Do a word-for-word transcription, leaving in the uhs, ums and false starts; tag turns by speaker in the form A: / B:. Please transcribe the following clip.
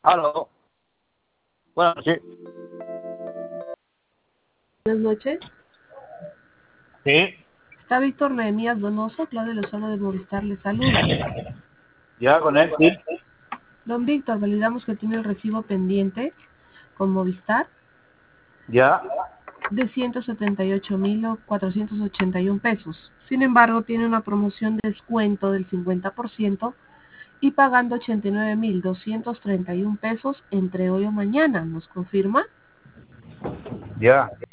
A: Aló. Buenas noches.
B: Buenas noches.
A: Sí.
B: Está Víctor Nehemías Donoso, Claudio Lozano de Movistar le saluda.
A: Ya con él, sí.
B: Don Víctor, validamos que tiene el recibo pendiente con Movistar
A: Ya.
B: de ciento setenta y ocho mil cuatrocientos ochenta y un pesos. Sin embargo, tiene una promoción de descuento del cincuenta por ciento y pagando ochenta y nueve mil doscientos treinta y un pesos entre hoy o mañana. ¿Nos confirma?
A: Ya.